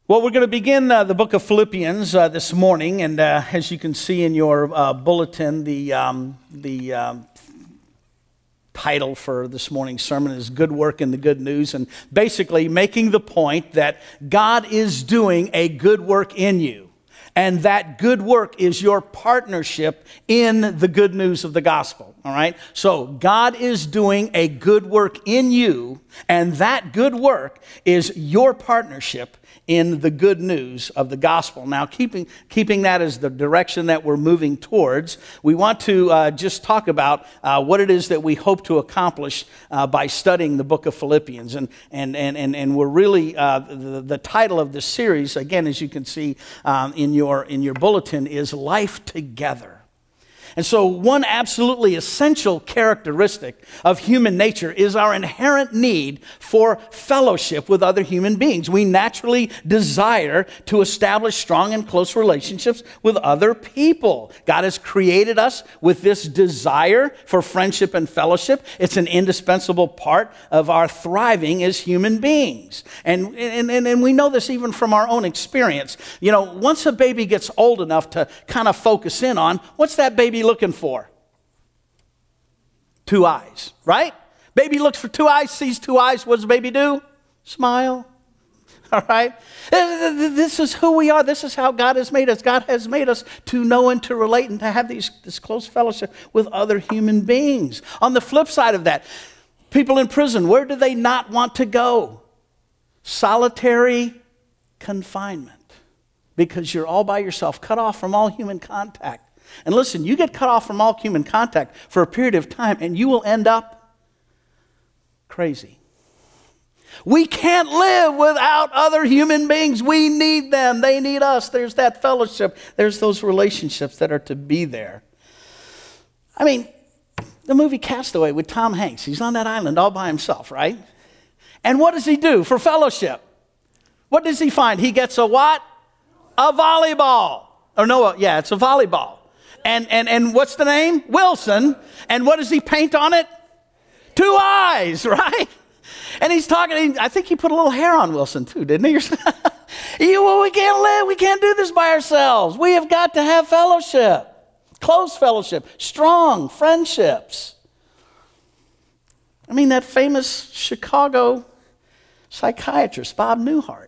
Well, we're going to begin the book of Philippians this morning, and as you can see in your bulletin, the title for this morning's sermon is Good Work and the Good News, and basically making the point that God is doing a good work in you, and that good work is your partnership in the good news of the gospel, all right? So God is doing a good work in you, and that good work is your partnership in the good news of the gospel. Now, keeping that as the direction that we're moving towards, we want to just talk about what it is that we hope to accomplish by studying the book of Philippians. And we're really, the title of this series, again, as you can see in your bulletin, is Life Together. And so one absolutely essential characteristic of human nature is our inherent need for fellowship with other human beings. We naturally desire to establish strong and close relationships with other people. God has created us with this desire for friendship and fellowship. It's an indispensable part of our thriving as human beings. And we know this even from our own experience. You know, once a baby gets old enough to kind of focus in on, what's that baby looking for? Two eyes, right? Baby looks for two eyes, sees two eyes. What does baby do? Smile. All right? This is who we are. This is how God has made us. God has made us to know and to relate and to have this close fellowship with other human beings. On the flip side of that, people in prison, where do they not want to go? Solitary confinement. Because you're all by yourself, cut off from all human contact. And listen, you get cut off from all human contact for a period of time, and you will end up crazy. We can't live without other human beings. We need them. They need us. There's that fellowship. There's those relationships that are to be there. I mean, the movie Castaway with Tom Hanks, he's on that island all by himself, right? And what does he do for fellowship? What does he find? He gets a what? A volleyball. Or no, yeah, it's a volleyball. And what's the name? Wilson. And what does he paint on it? Two eyes, right? And he's talking, I think he put a little hair on Wilson too, didn't he? Well, we can't live, we can't do this by ourselves. We have got to have fellowship, close fellowship, strong friendships. I mean, that famous Chicago psychiatrist, Bob Newhart.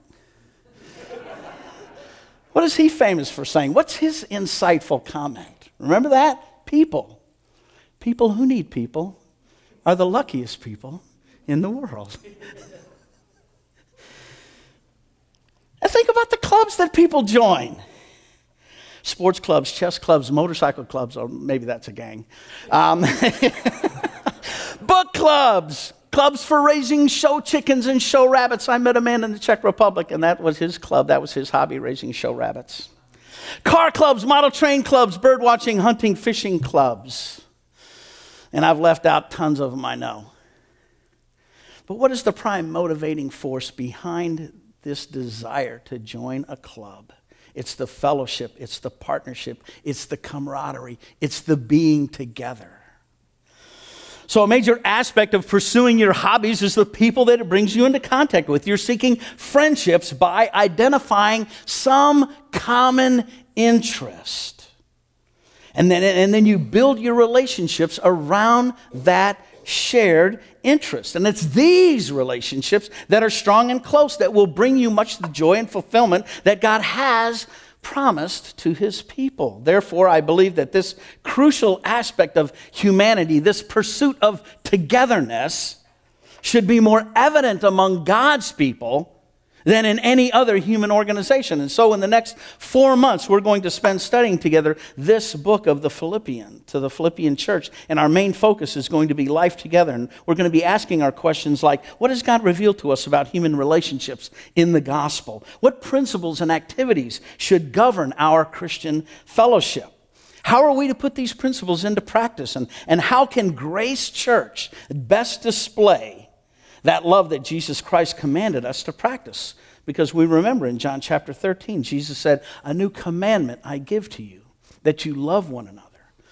What is he famous for saying? What's his insightful comment? Remember that? People who need people are the luckiest people in the world. And think about the clubs that people join. Sports clubs, chess clubs, motorcycle clubs, or maybe that's a gang. Book clubs. Clubs for raising show chickens and show rabbits. I met a man in the Czech Republic, and that was his club. That was his hobby, raising show rabbits. Car clubs, model train clubs, bird watching, hunting, fishing clubs. And I've left out tons of them, I know. But what is the prime motivating force behind this desire to join a club? It's the fellowship, it's the partnership, it's the camaraderie, it's the being together. So a major aspect of pursuing your hobbies is the people that it brings you into contact with. You're seeking friendships by identifying some common interest. And then you build your relationships around that shared interest. And it's these relationships that are strong and close that will bring you much the joy and fulfillment that God has promised to his people. Therefore, I believe that this crucial aspect of humanity, this pursuit of togetherness, should be more evident among God's people than in any other human organization. And so in the next 4 months, we're going to spend studying together this book of the Philippian church. And our main focus is going to be life together. And we're going to be asking our questions like, what has God revealed to us about human relationships in the gospel? What principles and activities should govern our Christian fellowship? How are we to put these principles into practice? And how can Grace Church best display that love that Jesus Christ commanded us to practice? Because we remember in John chapter 13, Jesus said, "A new commandment I give to you, that you love one another,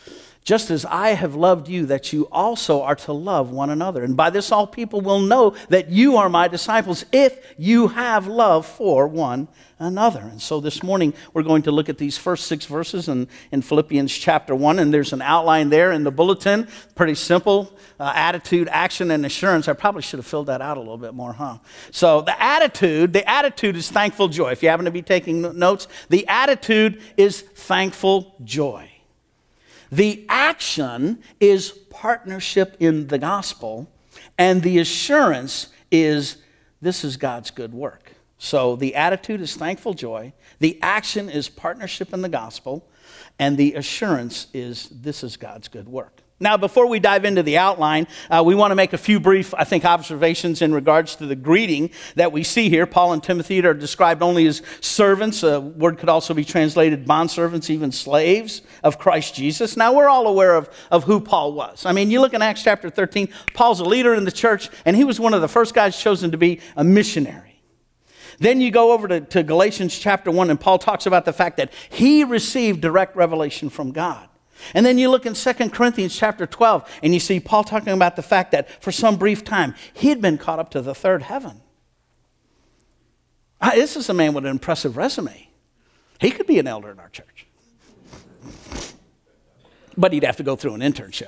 just as I have loved you, that you also are to love one another. And by this all people will know that you are my disciples, if you have love for one another. And so this morning we're going to look at these first 6 verses in Philippians chapter 1. And there's an outline there in the bulletin. Pretty simple. Attitude, action, and assurance. I probably should have filled that out a little bit more, huh? So the attitude is thankful joy. If you happen to be taking notes, the attitude is thankful joy. The action is partnership in the gospel, and the assurance is this is God's good work. So the attitude is thankful joy, the action is partnership in the gospel, and the assurance is this is God's good work. Now, before we dive into the outline, we want to make a few brief, observations in regards to the greeting that we see here. Paul and Timothy are described only as servants. A word could also be translated bondservants, even slaves of Christ Jesus. Now, we're all aware of who Paul was. I mean, you look in Acts chapter 13, Paul's a leader in the church, and he was one of the first guys chosen to be a missionary. Then you go over to Galatians chapter 1, and Paul talks about the fact that he received direct revelation from God. And then you look in 2 Corinthians chapter 12, and you see Paul talking about the fact that for some brief time, he had been caught up to the third heaven. This is a man with an impressive resume. He could be an elder in our church. But he'd have to go through an internship.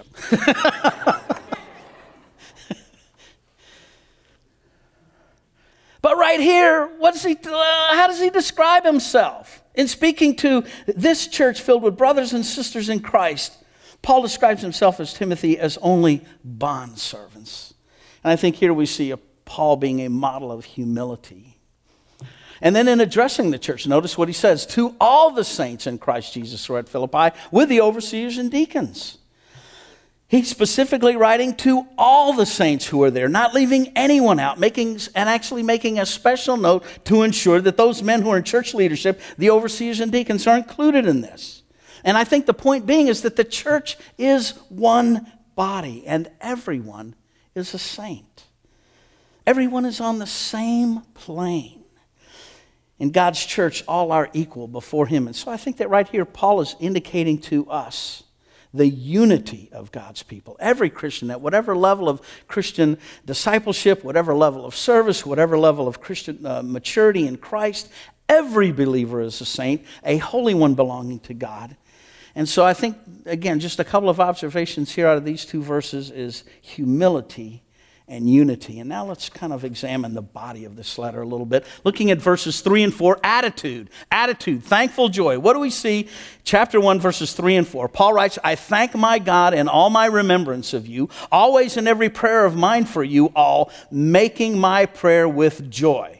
But right here, how does he describe himself? In speaking to this church filled with brothers and sisters in Christ, Paul describes himself as Timothy as only bondservants. And I think here we see Paul being a model of humility. And then in addressing the church, notice what he says, to all the saints in Christ Jesus who are at Philippi, with the overseers and deacons. He's specifically writing to all the saints who are there, not leaving anyone out, making a special note to ensure that those men who are in church leadership, the overseers and deacons, are included in this. And I think the point being is that the church is one body, and everyone is a saint. Everyone is on the same plane. In God's church, all are equal before him. And so I think that right here, Paul is indicating to us the unity of God's people. Every Christian, at whatever level of Christian discipleship, whatever level of service, whatever level of Christian maturity in Christ, every believer is a saint, a holy one belonging to God. And so I think, again, just a couple of observations here out of these 2 verses is humility and unity. And now let's kind of examine the body of this letter a little bit. Looking at verses 3 and 4, attitude, thankful joy. What do we see? Chapter 1, verses 3 and 4. Paul writes, I thank my God in all my remembrance of you, always in every prayer of mine for you all, making my prayer with joy.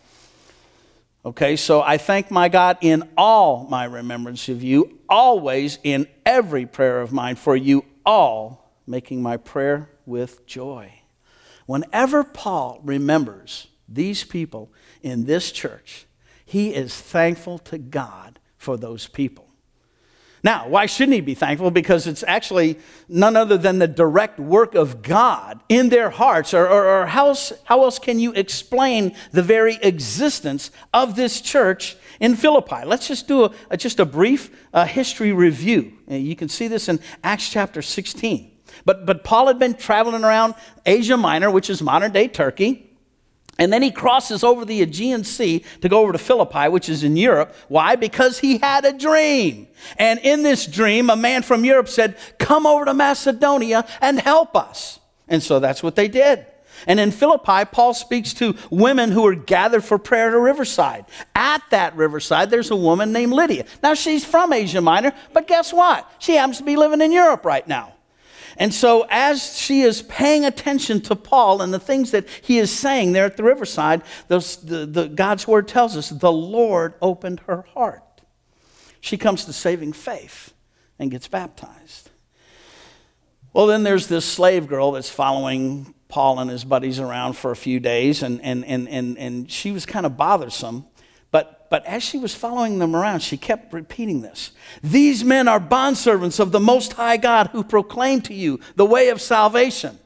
Okay, so I thank my God in all my remembrance of you, always in every prayer of mine for you all, making my prayer with joy. Whenever Paul remembers these people in this church, he is thankful to God for those people. Now, why shouldn't he be thankful? Because it's actually none other than the direct work of God in their hearts. Or how else can you explain the very existence of this church in Philippi? Let's just do a brief history review. You can see this in Acts chapter 16. But Paul had been traveling around Asia Minor, which is modern-day Turkey, and then he crosses over the Aegean Sea to go over to Philippi, which is in Europe. Why? Because he had a dream. And in this dream, a man from Europe said, come over to Macedonia and help us. And so that's what they did. And in Philippi, Paul speaks to women who are gathered for prayer at a riverside. At that riverside, there's a woman named Lydia. Now, she's from Asia Minor, but guess what? She happens to be living in Europe right now. And so as she is paying attention to Paul and the things that he is saying there at the riverside, God's word tells us the Lord opened her heart. She comes to saving faith and gets baptized. Well, then there's this slave girl that's following Paul and his buddies around for a few days, and she was kind of bothersome. But as she was following them around, she kept repeating this. These men are bondservants of the Most High God who proclaim to you the way of salvation.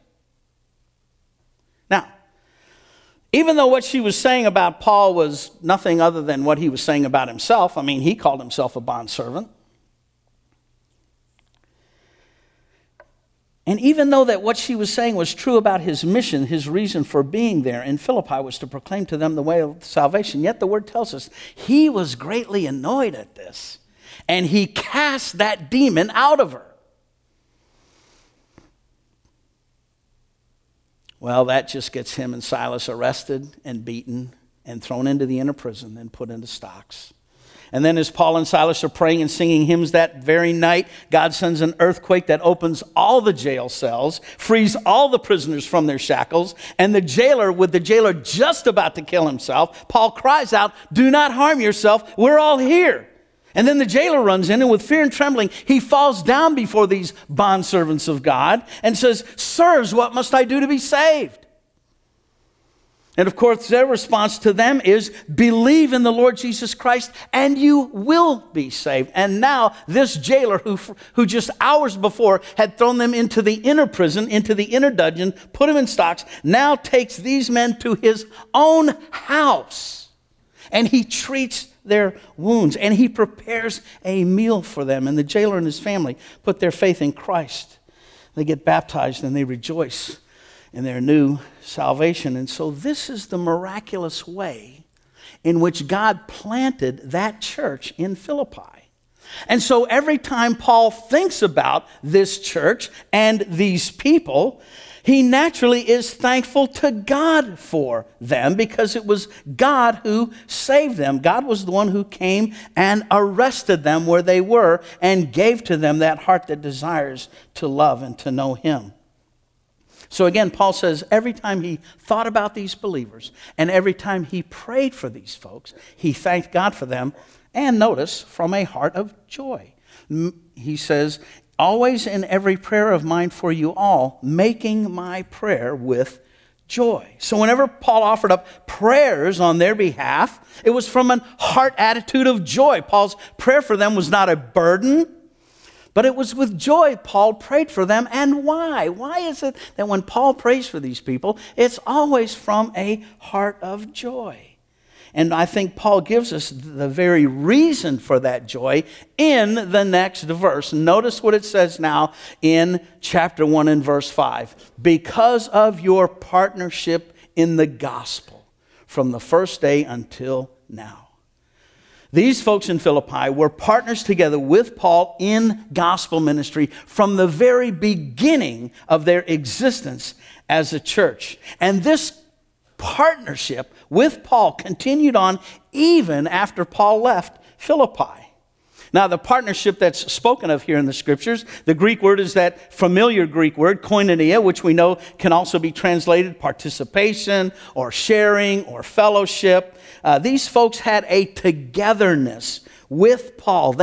Now, even though what she was saying about Paul was nothing other than what he was saying about himself, I mean, he called himself a bondservant. And even though that what she was saying was true about his mission, his reason for being there in Philippi was to proclaim to them the way of salvation, yet the word tells us he was greatly annoyed at this. And he cast that demon out of her. Well, that just gets him and Silas arrested and beaten and thrown into the inner prison and put into stocks. And then as Paul and Silas are praying and singing hymns that very night, God sends an earthquake that opens all the jail cells, frees all the prisoners from their shackles, and the jailer, with the jailer just about to kill himself, Paul cries out, "Do not harm yourself, we're all here." And then the jailer runs in, and with fear and trembling, he falls down before these bondservants of God and says, "Sirs, what must I do to be saved?" And of course, their response to them is, "Believe in the Lord Jesus Christ and you will be saved." And now this jailer who just hours before had thrown them into the inner prison, into the inner dungeon, put them in stocks, now takes these men to his own house. And he treats their wounds and he prepares a meal for them. And the jailer and his family put their faith in Christ. They get baptized and they rejoice in their new salvation. And so this is the miraculous way in which God planted that church in Philippi. And so every time Paul thinks about this church and these people, he naturally is thankful to God for them because it was God who saved them. God was the one who came and arrested them where they were and gave to them that heart that desires to love and to know him. So again, Paul says every time he thought about these believers and every time he prayed for these folks, he thanked God for them, and notice, from a heart of joy. He says, "Always in every prayer of mine for you all, making my prayer with joy." So whenever Paul offered up prayers on their behalf, it was from a heart attitude of joy. Paul's prayer for them was not a burden, but it was with joy Paul prayed for them. And why? Why is it that when Paul prays for these people, it's always from a heart of joy? And I think Paul gives us the very reason for that joy in the next verse. Notice what it says now in chapter 1 and verse 5. "Because of your partnership in the gospel from the first day until now." These folks in Philippi were partners together with Paul in gospel ministry from the very beginning of their existence as a church. And this partnership with Paul continued on even after Paul left Philippi. Now, the partnership that's spoken of here in the scriptures, the Greek word is that familiar Greek word, koinonia, which we know can also be translated participation or sharing or fellowship. These folks had a togetherness with Paul.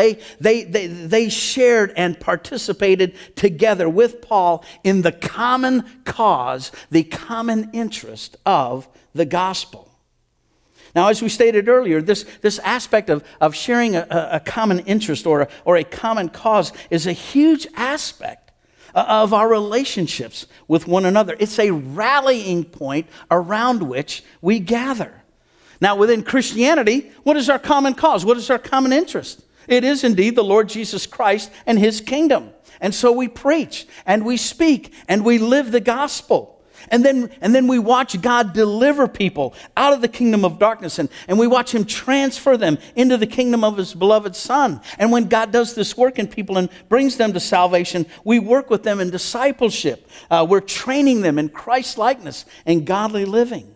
They shared and participated together with Paul in the common cause, the common interest of the gospel. Now, as we stated earlier, this aspect of sharing a common interest or a common cause is a huge aspect of our relationships with one another. It's a rallying point around which we gather. Now, within Christianity, what is our common cause? What is our common interest? It is indeed the Lord Jesus Christ and his kingdom. And so we preach and we speak and we live the gospel. And then we watch God deliver people out of the kingdom of darkness, and we watch him transfer them into the kingdom of his beloved Son. And when God does this work in people and brings them to salvation, we work with them in discipleship. We're training them in Christ-likeness and godly living.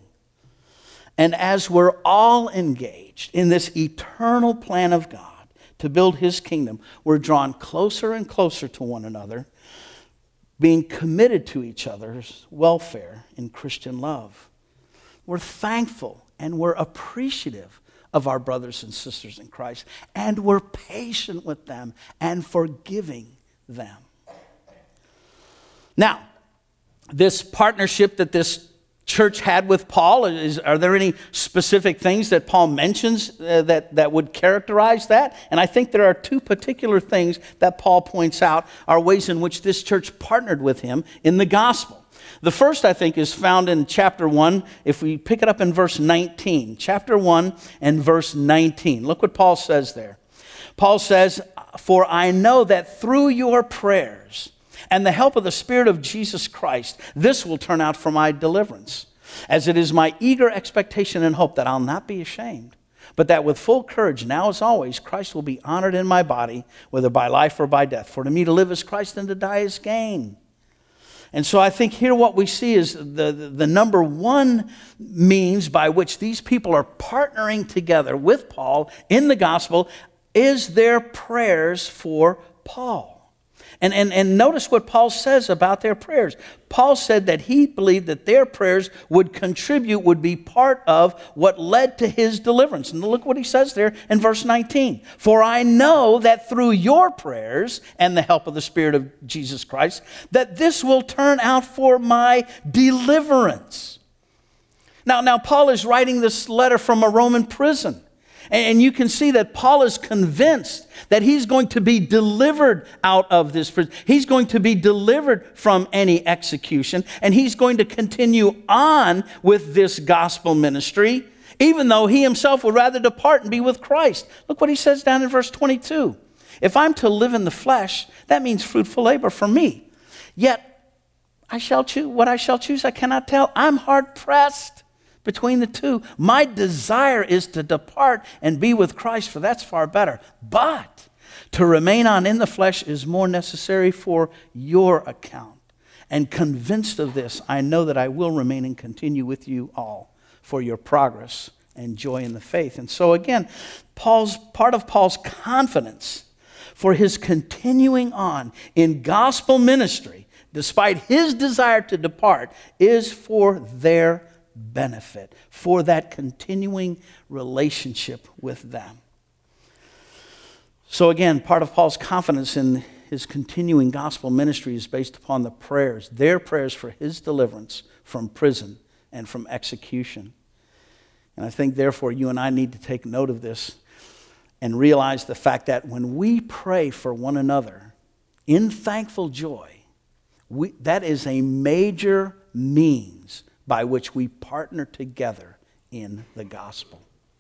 And as we're all engaged in this eternal plan of God to build his kingdom, we're drawn closer and closer to one another, being committed to each other's welfare in Christian love. We're thankful and we're appreciative of our brothers and sisters in Christ, and we're patient with them and forgiving them. Now, this partnership that this church had with Paul, are there any specific things that Paul mentions that would characterize that? And I think there are two particular things that Paul points out are ways in which this church partnered with him in the gospel. The first, I think, is found in chapter 1, if we pick it up in verse 19. Chapter 1 and verse 19. Look what Paul says there. Paul says, "For I know that through your prayers and the help of the Spirit of Jesus Christ, this will turn out for my deliverance, as it is my eager expectation and hope that I'll not be ashamed, but that with full courage, now as always, Christ will be honored in my body, whether by life or by death. For to me to live is Christ, and to die is gain. And so I think here what we see is the number one means by which these people are partnering together with Paul in the gospel is their prayers for Paul. And notice what Paul says about their prayers. Paul said that he believed that their prayers would contribute, would be part of what led to his deliverance. And look what he says there in verse 19. For I know that through your prayers and the help of the Spirit of Jesus Christ, that this will turn out for my deliverance. Now Paul is writing this letter from a Roman prison. And you can see that Paul is convinced that he's going to be delivered out of this prison. He's going to be delivered from any execution. And he's going to continue on with this gospel ministry, even though he himself would rather depart and be with Christ. Look what he says down in verse 22. If I'm to live in the flesh, that means fruitful labor for me. Yet I shall choose what I shall choose, I cannot tell. I'm hard pressed between the two. My desire is to depart and be with Christ, for that's far better. But to remain on in the flesh is more necessary for your account. And convinced of this, I know that I will remain and continue with you all for your progress and joy in the faith. And so again, part of Paul's confidence for his continuing on in gospel ministry, despite his desire to depart, is for their benefit, for that continuing relationship with them. So again, part of Paul's confidence in his continuing gospel ministry is based upon the prayers, their prayers for his deliverance from prison and from execution. And I think therefore you and I need to take note of this and realize the fact that when we pray for one another in thankful joy, that is a major means by which we partner together in the gospel.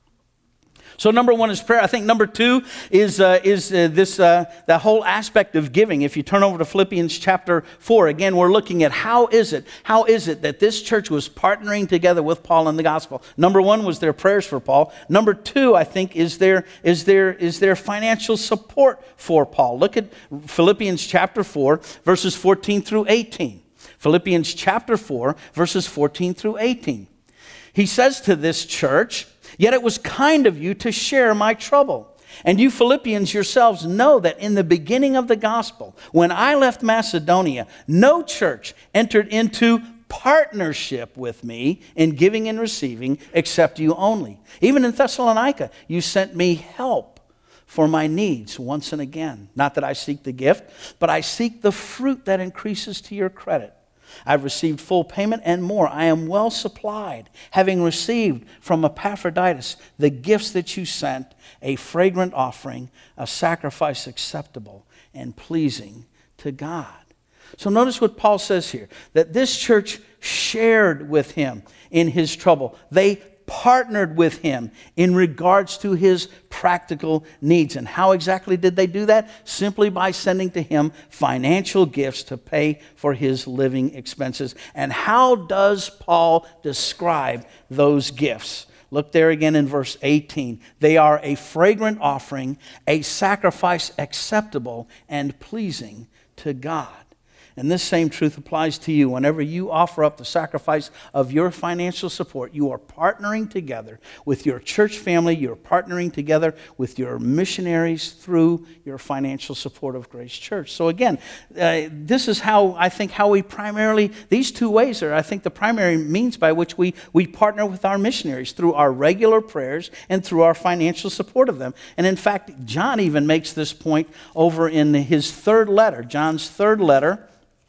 So number one is prayer. I think number two is the whole aspect of giving. If you turn over to Philippians chapter 4, again, we're looking at how is it that this church was partnering together with Paul in the gospel. Number one was their prayers for Paul. Number two, I think, is their financial support for Paul. Look at Philippians chapter 4, verses 14 through 18. Philippians chapter 4, verses 14 through 18. He says to this church, "Yet it was kind of you to share my trouble. And you Philippians yourselves know that in the beginning of the gospel, when I left Macedonia, no church entered into partnership with me in giving and receiving except you only. Even in Thessalonica, you sent me help for my needs once and again. Not that I seek the gift, but I seek the fruit that increases to your credit. I've received full payment and more. I am well supplied, having received from Epaphroditus the gifts that you sent, a fragrant offering, a sacrifice acceptable and pleasing to God." So notice what Paul says here, that this church shared with him in his trouble. They partnered with him in regards to his practical needs. And how exactly did they do that? Simply by sending to him financial gifts to pay for his living expenses. And how does Paul describe those gifts? Look there again in verse 18. They are a fragrant offering, a sacrifice acceptable and pleasing to God. And this same truth applies to you. Whenever you offer up the sacrifice of your financial support, you are partnering together with your church family. You're partnering together with your missionaries through your financial support of Grace Church. So again, this is how we primarily, these two ways are, I think, the primary means by which we partner with our missionaries, through our regular prayers and through our financial support of them. And in fact, John even makes this point over in his third letter, John's third letter,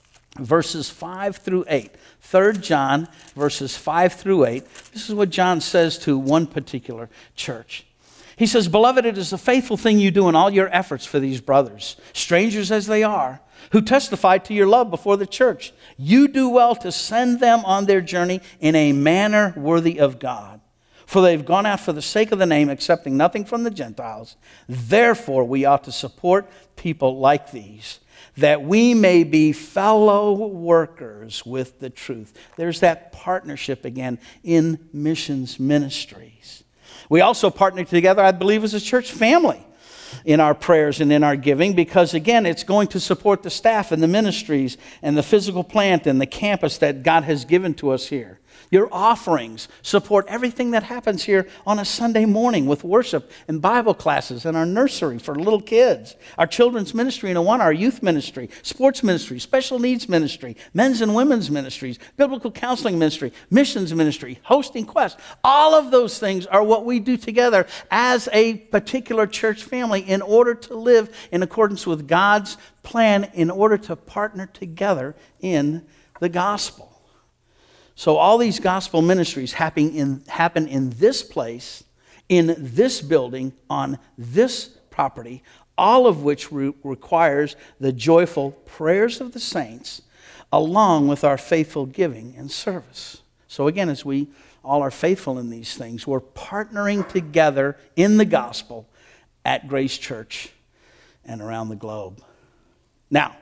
verses 5 through 8. 3 John, verses 5 through 8. This is what John says to one particular church. He says, "Beloved, it is a faithful thing you do in all your efforts for these brothers, strangers as they are, who testify to your love before the church. You do well to send them on their journey in a manner worthy of God. For they've gone out for the sake of the name, accepting nothing from the Gentiles. Therefore, we ought to support people like these. that we may be fellow workers with the truth. There's that partnership again in missions ministries. We also partner together, I believe, as a church family in our prayers and in our giving, because again, it's going to support the staff and the ministries and the physical plant and the campus that God has given to us here. Your offerings support everything that happens here on a Sunday morning with worship and Bible classes and our nursery for little kids, our children's ministry in Awana, our youth ministry, sports ministry, special needs ministry, men's and women's ministries, biblical counseling ministry, missions ministry, hosting quests. All of those things are what we do together as a particular church family in order to live in accordance with God's plan, in order to partner together in the gospel. So all these gospel ministries happen in this place, in this building, on this property, all of which requires the joyful prayers of the saints, along with our faithful giving and service. So again, as we all are faithful in these things, we're partnering together in the gospel at Grace Church and around the globe. Now,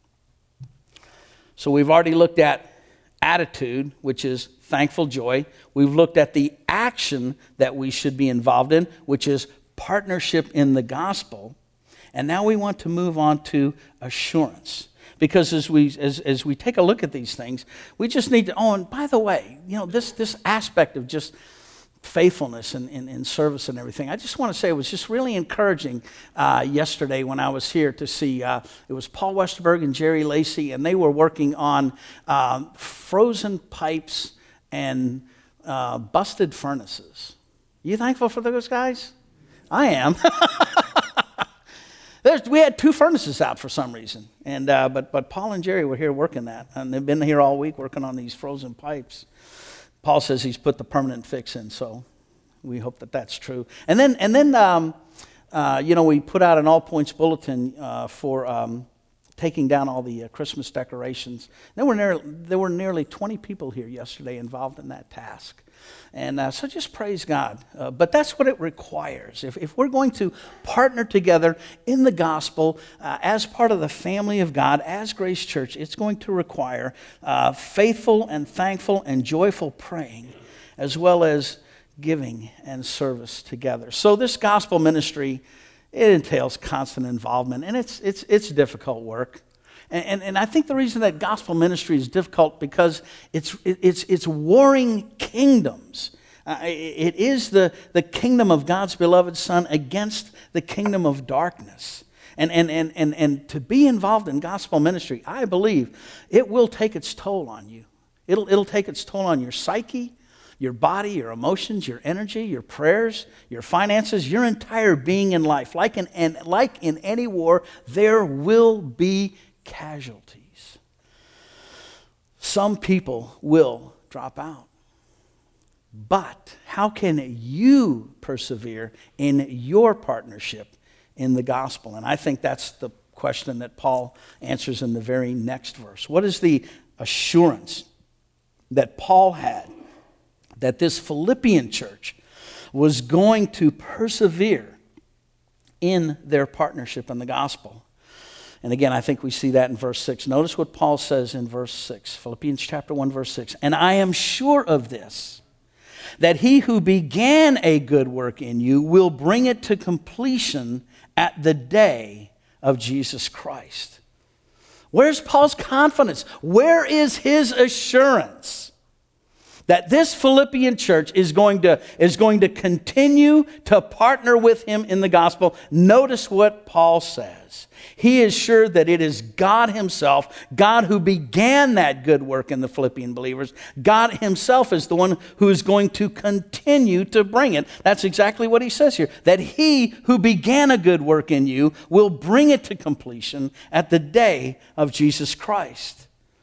so we've already looked at attitude, which is thankful joy. We've looked at the action that we should be involved in, which is partnership in the gospel. And now we want to move on to assurance. Because as we take a look at these things, we just need to, and by the way, this aspect of just faithfulness and service and everything. I just want to say it was just really encouraging yesterday when I was here to see, it was Paul Westerberg and Jerry Lacey, and they were working on frozen pipes and busted furnaces. You thankful for those guys? I am. We had 2 furnaces out for some reason, and but Paul and Jerry were here working that, and they've been here all week working on these frozen pipes. Paul says he's put the permanent fix in, so we hope that that's true. And then, we put out an all-points bulletin for taking down all the Christmas decorations. There were nearly 20 people here yesterday involved in that task. And so just praise God. But that's what it requires. If we're going to partner together in the gospel as part of the family of God, as Grace Church, it's going to require faithful and thankful and joyful praying, as well as giving and service together. So this gospel ministry, it entails constant involvement, and it's difficult work. And I think the reason that gospel ministry is difficult because it's warring kingdoms. It is the kingdom of God's beloved Son against the kingdom of darkness. And to be involved in gospel ministry, I believe it will take its toll on you. It'll take its toll on your psyche, your body, your emotions, your energy, your prayers, your finances, your entire being in life. Like in any war, there will be casualties. Some people will drop out. But how can you persevere in your partnership in the gospel? And I think that's the question that Paul answers in the very next verse. What is the assurance that Paul had that this Philippian church was going to persevere in their partnership in the gospel? And again, I think we see that in verse 6. Notice what Paul says in verse 6, Philippians chapter 1, verse 6. And I am sure of this, that he who began a good work in you will bring it to completion at the day of Jesus Christ. Where's Paul's confidence? Where is his assurance that this Philippian church is going to continue to partner with him in the gospel? Notice what Paul says. He is sure that it is God himself, God who began that good work in the Philippian believers. God himself is the one who is going to continue to bring it. That's exactly what he says here. That he who began a good work in you will bring it to completion at the day of Jesus Christ.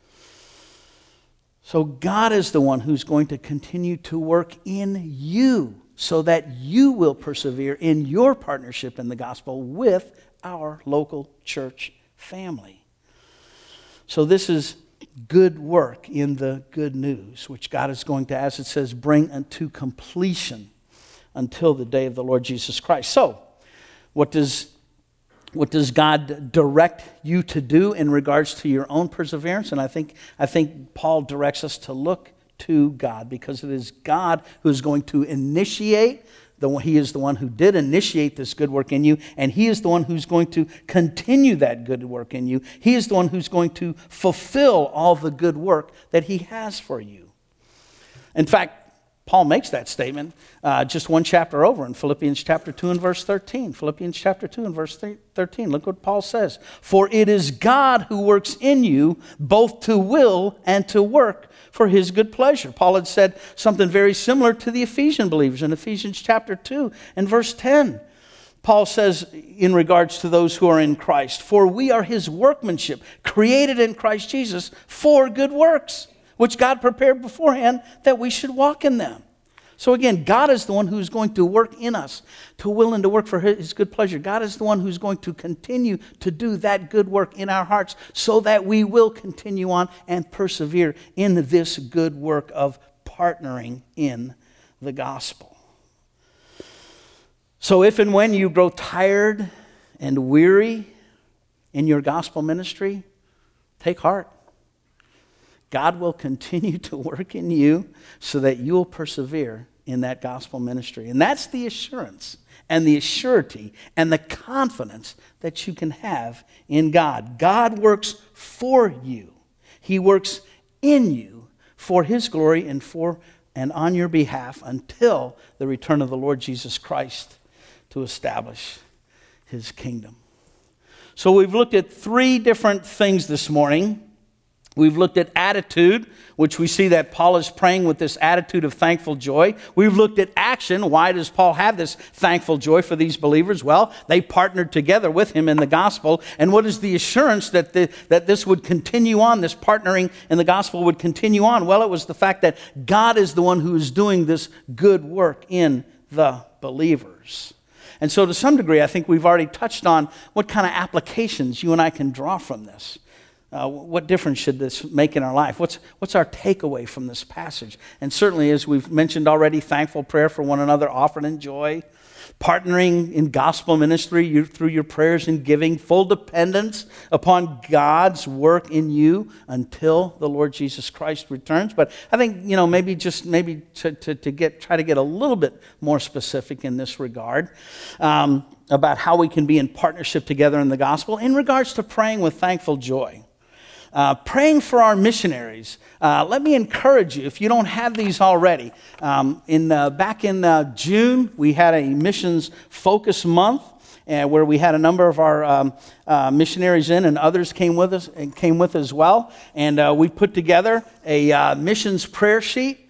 So God is the one who's going to continue to work in you so that you will persevere in your partnership in the gospel with our local church family. So this is good work in the good news, which God is going to, as it says, bring unto completion until the day of the Lord Jesus Christ. So, what does What does God direct you to do in regards to your own perseverance? And I think Paul directs us to look to God, because it is God who is going to initiate. He is the one who did initiate this good work in you, and He is the one who's going to continue that good work in you. He is the one who's going to fulfill all the good work that He has for you. In fact, Paul makes that statement just one chapter over in Philippians chapter 2 and verse 13. Philippians chapter 2 and verse 13. Look what Paul says. For it is God who works in you both to will and to work for His good pleasure. Paul had said something very similar to the Ephesian believers in Ephesians chapter 2 and verse 10. Paul says in regards to those who are in Christ, for we are His workmanship, created in Christ Jesus for good works, which God prepared beforehand that we should walk in them. So again, God is the one who's going to work in us, to will and to work for His good pleasure. God is the one who's going to continue to do that good work in our hearts so that we will continue on and persevere in this good work of partnering in the gospel. So if and when you grow tired and weary in your gospel ministry, take heart. God will continue to work in you so that you will persevere in that gospel ministry. And that's the assurance and the surety and the confidence that you can have in God. God works for you. He works in you for His glory and on your behalf until the return of the Lord Jesus Christ to establish His kingdom. So we've looked at 3 different things this morning. We've looked at attitude, which we see that Paul is praying with this attitude of thankful joy. We've looked at action. Why does Paul have this thankful joy for these believers? Well, they partnered together with him in the gospel. And what is the assurance that this would continue on, this partnering in the gospel would continue on? Well, it was the fact that God is the one who is doing this good work in the believers. And so to some degree, I think we've already touched on what kind of applications you and I can draw from this. What difference should this make in our life? What's our takeaway from this passage? And certainly, as we've mentioned already, thankful prayer for one another offered in joy, partnering in gospel ministry through your prayers and giving, full dependence upon God's work in you until the Lord Jesus Christ returns. But I think, maybe try to get a little bit more specific in this regard about how we can be in partnership together in the gospel in regards to praying with thankful joy. Praying for our missionaries. Let me encourage you, if you don't have these already, back in June, we had a missions focus month where we had a number of our missionaries in, and others came with us as well. And we put together a missions prayer sheet.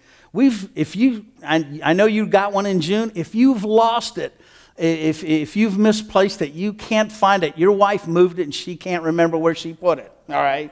I know you got one in June. If you've lost it, if you've misplaced it, you can't find it. Your wife moved it and she can't remember where she put it. All right.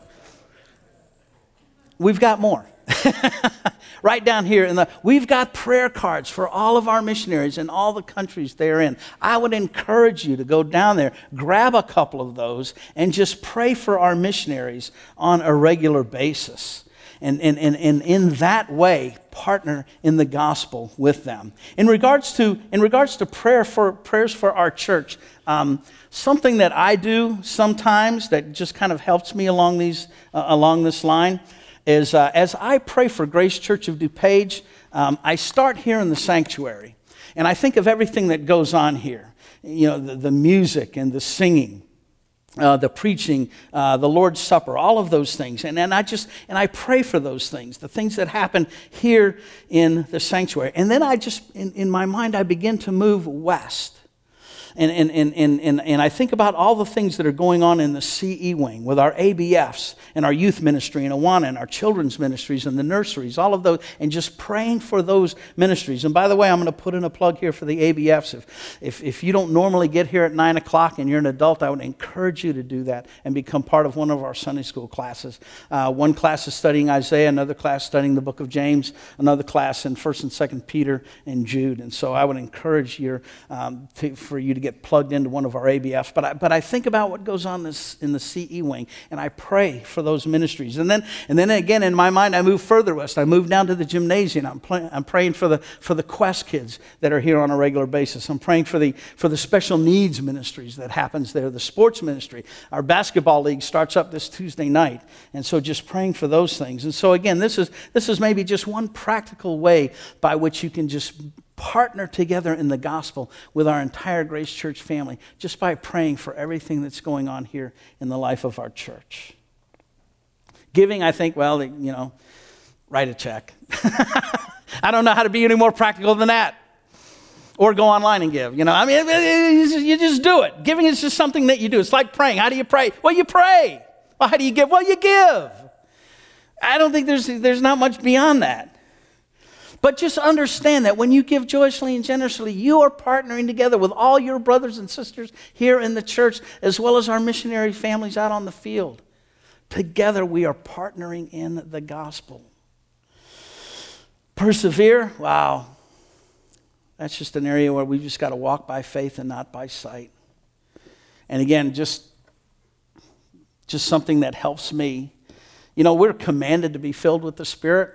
We've got more. Right down here, we've got prayer cards for all of our missionaries in all the countries they're in. I would encourage you to go down there, grab a couple of those, and just pray for our missionaries on a regular basis. And in that way, partner in the gospel with them. In regards to prayers for our church, something that I do sometimes that just kind of helps me along this line is as I pray for Grace Church of DuPage, I start here in the sanctuary, and I think of everything that goes on here. The music and the singing. The preaching, the Lord's Supper, all of those things. And I pray for those things, the things that happen here in the sanctuary. And then in my mind, I begin to move west. And I think about all the things that are going on in the CE wing with our ABFs and our youth ministry in Awana and our children's ministries and the nurseries, all of those, and just praying for those ministries. And by the way, I'm going to put in a plug here for the ABFs. If you don't normally get here at 9 o'clock and you're an adult, I would encourage you to do that and become part of one of our Sunday school classes. One class is studying Isaiah, another class studying the book of James, another class in 1st and 2nd Peter and Jude. And so I would encourage for you to to get plugged into one of our ABFs. But I think about what goes on in the CE wing, and I pray for those ministries. And then again, in my mind, I move further west. I move down to the gymnasium. I'm praying for the Quest kids that are here on a regular basis. I'm praying for the special needs ministries that happens there, the sports ministry. Our basketball league starts up this Tuesday night, and so just praying for those things. And so again, this is maybe just one practical way by which you can just partner together in the gospel with our entire Grace Church family, just by praying for everything that's going on here in the life of our church. Giving, I think, well, write a check. I don't know how to be any more practical than that. Or go online and give. You just do it. Giving is just something that you do. It's like praying. How do you pray? Well, you pray. Well, how do you give? Well, you give. I don't think there's not much beyond that. But just understand that when you give joyously and generously, you are partnering together with all your brothers and sisters here in the church, as well as our missionary families out on the field. Together we are partnering in the gospel. Persevere, wow. That's just an area where we've just got to walk by faith and not by sight. And again, just something that helps me. We're commanded to be filled with the Spirit.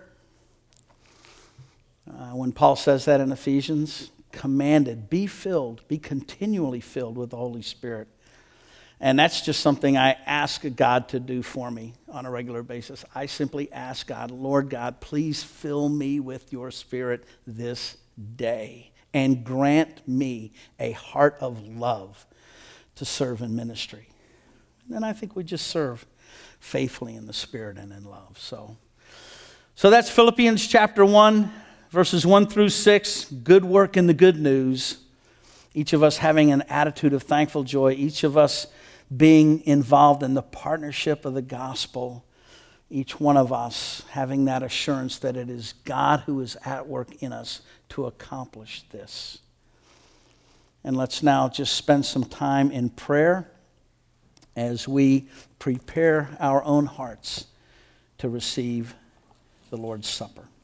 When Paul says that in Ephesians, commanded, be continually filled with the Holy Spirit. And that's just something I ask God to do for me on a regular basis. I simply ask God, Lord God, please fill me with your Spirit this day and grant me a heart of love to serve in ministry. And then I think we just serve faithfully in the Spirit and in love. So that's Philippians chapter 1. Verses 1 through 6, good work in the good news. Each of us having an attitude of thankful joy. Each of us being involved in the partnership of the gospel. Each one of us having that assurance that it is God who is at work in us to accomplish this. And let's now just spend some time in prayer as we prepare our own hearts to receive the Lord's Supper.